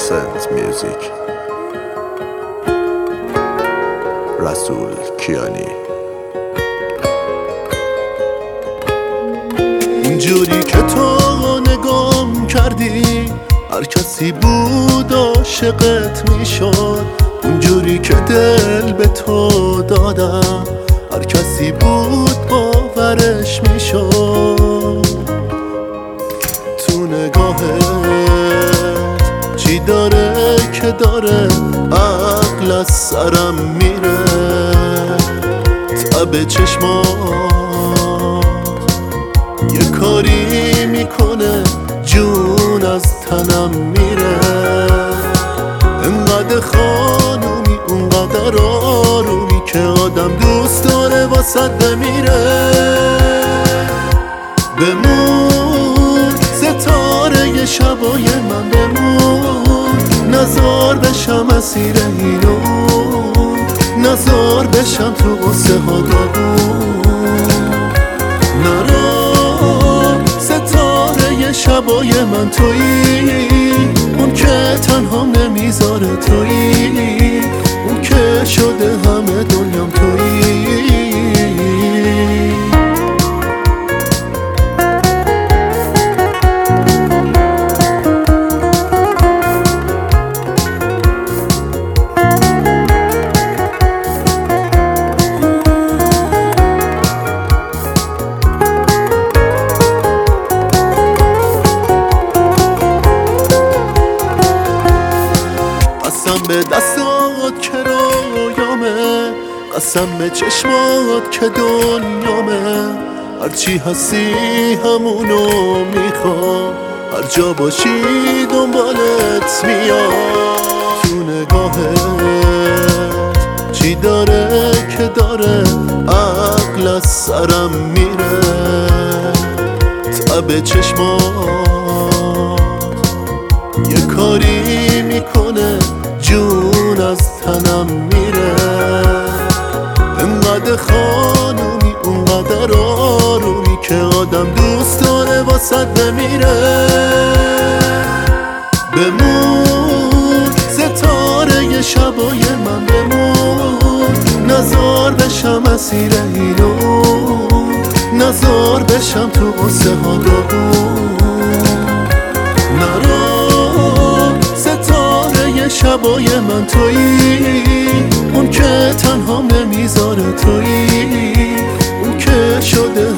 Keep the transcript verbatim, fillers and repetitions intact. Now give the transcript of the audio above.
Sense Music. رسول کیانی. اونجوری که تو نگام کردی هر کسی بود عاشقت میشد، اونجوری که دل به تو دادم هر کسی بود باورش میشد. تو نگاهت چی داره که داره عقل از سرم میره، تب چشمات یه کاری میکنه جون از تنم میره. انقدر خانومی اونقدر آرومی که آدم دوست داره واسد بمیره. بمون ستاره شبای من، بمون نزار بشم اسیر اینو، نزار بشم تو قصه ها داغون. نرا ستاره شبای من تویی، اون که تنها نمیذاره تویی، اون که شده همه دنیام تویی. قسم به دستات که رویامه، قسم به چشمات که دنیامه. هرچی هستی همونو میخوام، هر جا باشی دنبالت میام. تو نگاهت چی داره که داره عقل از سرم میره. تب چشمات یه کاری میکنه جون از تنم میره. انقدر خانومی اونقدر آرومی که آدم دوست داره واسد بمیره. بمون ستاره شبای من، بمون نزار بشم اسیر اینو، نزار بشم تو قصه ها داغون. نرا ستاره شبای من تویی، اون که تنها نمیذاره تویی، اون که شده